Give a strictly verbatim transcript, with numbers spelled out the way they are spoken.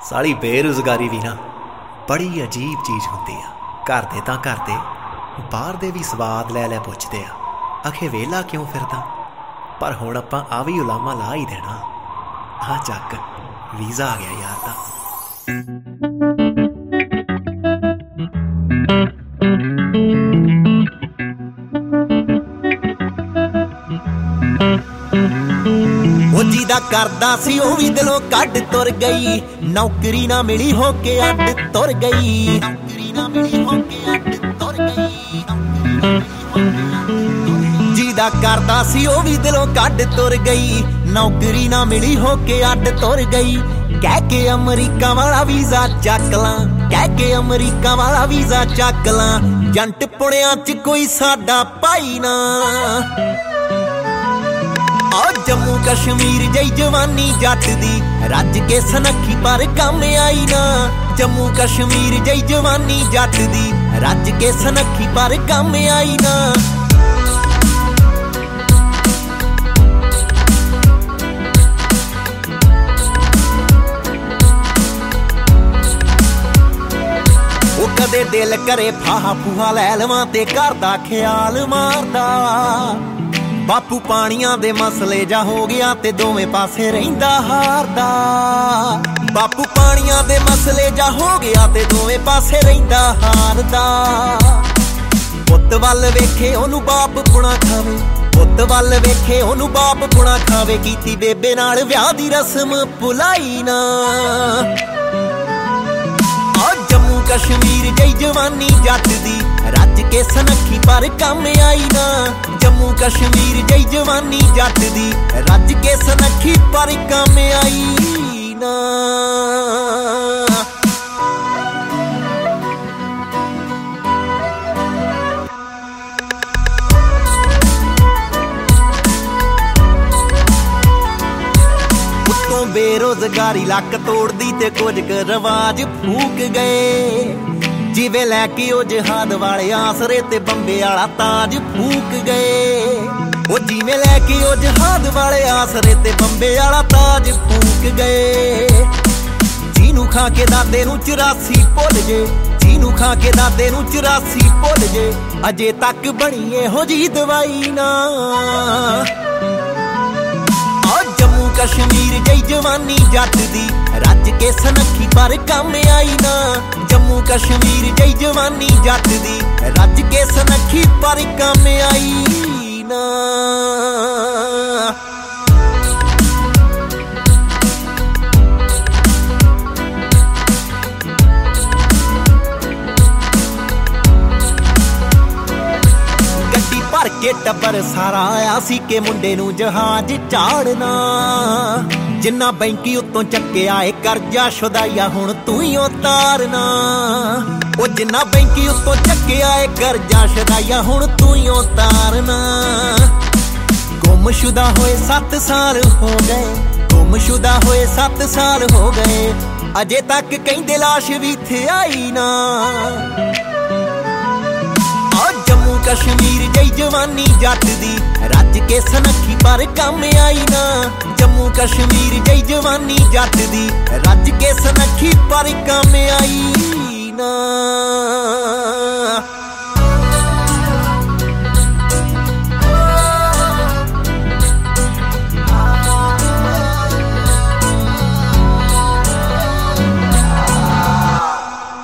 ਸਾਲੀ ਬੇਰੁਜ਼ਗਾਰੀ ਵੀ ਨਾ ਬੜੀ ਅਜੀਬ ਚੀਜ਼ ਹੁੰਦੀ ਆ। ਘਰ ਦੇ ਤਾਂ ਘਰ ਦੇ, ਬਾਹਰ ਦੇ ਵੀ ਸਵਾਦ ਲੈ ਲੈ ਪੁੱਛਦੇ ਆ, ਆਖੇ ਵਿਹਲਾ ਕਿਉਂ ਫਿਰਦਾ। ਪਰ ਹੁਣ ਆਪਾਂ ਆ ਵੀ ਉਲਾਮਾ ਲਾ ਹੀ ਦੇਣਾ। ਆਹ ਚੱਕ ਵੀਜ਼ਾ ਆ ਗਿਆ ਯਾਰ ਦਾ। ਉਹ ਜਿਹਦਾ ਕਰਦਾ ਸੀ ਉਹ ਵੀ ਦਿਲੋਂ ਕੱਢ ਤੁਰ ਗਈ, ਨੌਕਰੀ ਨਾ ਮਿਲੀ ਹੋ ਕੇ ਅੱਡ ਤੁਰ ਗਈ। ਨੌਕਰੀ ਨਾ ਮਿਲੀ ਹੋ ਕੇ ਅੱਡ ਤੁਰ ਗਈ। ਜਿਹਦਾ ਕਰਦਾ ਸੀ ਉਹ ਵੀ ਦਿਲੋਂ ਕੱਢ ਤੁਰ ਗਈ, ਨੌਕਰੀ ਨਾ ਮਿਲੀ ਹੋ ਕੇ ਅੱਡ ਤੁਰ ਗਈ। ਕਹਿ ਕੇ ਅਮਰੀਕਾ ਵਾਲਾ ਵੀਜ਼ਾ ਚੱਕ ਲਾਂ, ਕਹਿ ਕੇ ਅਮਰੀਕਾ ਵਾਲਾ ਵੀਜ਼ਾ ਚੱਕ ਲਾਂ। ਜੰਟ ਪੁਣਿਆਂ ਚ ਕੋਈ ਸਾਡਾ ਭਾਈ ਨਾ, ਆ ਜੰਮੂ ਕਸ਼ਮੀਰ ਜਈ ਜਵਾਨੀ ਜੱਟ ਦੀ, ਰੱਜ ਕੇ ਸਨੱਖੀ ਪਰ ਕੰਮ ਆਈ ਨਾ। ਜੰਮੂ ਕਸ਼ਮੀਰ ਜਈ ਜਵਾਨੀ ਜੱਟ ਦੀ, ਰੱਜ ਕੇ ਸਨੱਖੀ ਪਰ ਕੰਮ ਆਈ ਨਾ। ਉਹ ਕਦੇ ਦਿਲ ਕਰੇ ਫਾਹਾ ਫੂਹਾ ਲੈ ਲਵਾਂ ਤੇ ਘਰ ਦਾ ਖਿਆਲ ਮਾਰਦਾ। ਬਾਪੂ ਪਾਣੀਆਂ ਦੇ ਮਸਲੇ ਜਾ ਹੋ ਗਿਆ ਤੇ ਦੋਵੇਂ ਪਾਸੇ ਰਹਿੰਦਾ ਹਾਰਦਾ। ਬਾਪੂ ਪਾਣੀਆਂ ਦੇ ਮਸਲੇ ਜਾ ਹੋ ਗਿਆ ਤੇ ਦੋਵੇਂ ਪਾਸੇ ਰਹਿੰਦਾ ਹਾਰਦਾ। ਪੁੱਤ ਵੱਲ ਵੇਖੇ ਉਹਨੂੰ ਬਾਪ ਪੁਣਾ ਖਾਵੇ, ਪੁੱਤ ਵੱਲ ਵੇਖੇ ਉਹਨੂੰ ਬਾਪ ਪੁਣਾ ਖਾਵੇ। ਕੀਤੀ ਬੇਬੇ ਨਾਲ ਵਿਆਹ ਦੀ ਰਸਮ ਭੁਲਾਈ ਨਾ। ਆ ਜੰਮੂ ਕਸ਼ਮੀਰ ਜਈ ਜਵਾਨੀ ਜੱਟ ਦੀ, ਰੱਜ ਕੇ ਸਨੱਖੀ ਪਰ ਕੰਮ ਆਈ ਨਾ। ਜੰਮੂ ਕਸ਼ਮੀਰ ਜਈ ਜਵਾਨੀ ਜੱਟ ਦੀ, ਰੱਜ ਕੇ ਸਨੱਖੀ ਪਰ ਕੰਮ ਆਈ ਨਾ। ਉੱਤੋਂ ਬੇਰੁਜ਼ਗਾਰੀ ਲੱਕ ਤੋੜਦੀ ਤੇ ਕੁਝ ਕੁ ਰਿਵਾਜ ਫੂਕ ਗਏ। ਜਿਵੇਂ ਲੈ ਕੇ ਉਹ ਜਹਾਦ ਵਾਲੇ ਆਸਰੇ ਤੇ ਬੰਬੇ ਵਾਲਾ ਤਾਜ ਫੂਕ ਗਏ। ਉਹ ਜਿਵੇਂ ਲੈ ਕੇ ਉਹ ਜਹਾਦ ਵਾਲੇ ਆਸਰੇ ਤੇ ਬੰਬੇ ਵਾਲਾ ਤਾਜ ਫੂਕ ਗਏ। ਜਿਹਨੂੰ ਖਾ ਕੇ ਦਾਦੇ ਨੂੰ ਚੁਰਾਸੀ ਭੁੱਲ ਜੇ, ਜਿਹਨੂੰ ਖਾ ਕੇ ਦਾਦੇ ਨੂੰ ਚੁਰਾਸੀ ਭੁੱਲ ਜੇ। ਅਜੇ ਤੱਕ ਬਣੀ ਇਹੋ ਜੀ ਦਵਾਈ ਨਾ। ਜੰਮੂ ਕਸ਼ਮੀਰ ਜਈ ਜਵਾਨੀ ਜੱਟ ਦੀ, ਰੱਜ ਕੇ ਸਨੱਖੀ ਪਰ ਕੰਮ ਆਈ ਨਾ। ਜੰਮੂ ਕਸ਼ਮੀਰ ਜਈ ਜਵਾਨੀ ਜੱਟ ਦੀ, ਰੱਜ ਕੇ ਸਨੱਖੀ ਪਰ ਕੰਮ ਆਈ ਨਾ। ਭਰ ਕੇ ਟੱਬਰ ਸਾਰਾ ਆਇਆ ਸੀ ਕਿ ਮੁੰਡੇ ਨੂੰ ਜਹਾਜ਼ ਚਾੜਨਾ। ਜਿੰਨਾ ਬੈਂਕੀ ਉੱਤੋਂ ਚੱਕਿਆ ਏ ਕਰਜ਼ਾ ਸ਼ੁਦਾਈਆ ਹੁਣ ਤੂੰ ਹੀ ਉਤਾਰਨਾ। ਉਹ ਜਿੰਨਾ ਬੈਂਕੀ ਉੱਤੋਂ ਚੱਕਿਆ ਏ ਕਰਜ਼ਾ ਸ਼ੁਦਾਈਆ ਹੁਣ ਤੂੰ ਹੀ ਉਤਾਰਨਾ। ਗੁੰਮਸ਼ੁਦਾ ਹੋਏ ਸੱਤ ਸਾਲ ਹੋ ਗਏ, ਗੁੰਮਸ਼ੁਦਾ ਹੋਏ ਸੱਤ ਸਾਲ ਹੋ ਗਏ। ਅਜੇ ਤੱਕ ਕਹਿੰਦੇ ਲਾਸ਼ ਵੀ ਇੱਥੇ ਆਈ ਨਾ। ਜੰਮੂ ਕਸ਼ਮੀਰ ਜਈ ਜਵਾਨੀ ਜੱਟ ਦੀ, ਰੱਜ ਕੇ ਸਨੱਖੀ ਪਰ ਕੰਮ ਆਈ ਨਾ। ਜੰਮੂ ਕਸ਼ਮੀਰ ਜਈ ਜਵਾਨੀ ਜੱਟ ਦੀ, ਰੱਜ ਕੇ ਸਨੱਖੀ ਪਰ ਕੰਮ ਆਈ ਨਾ।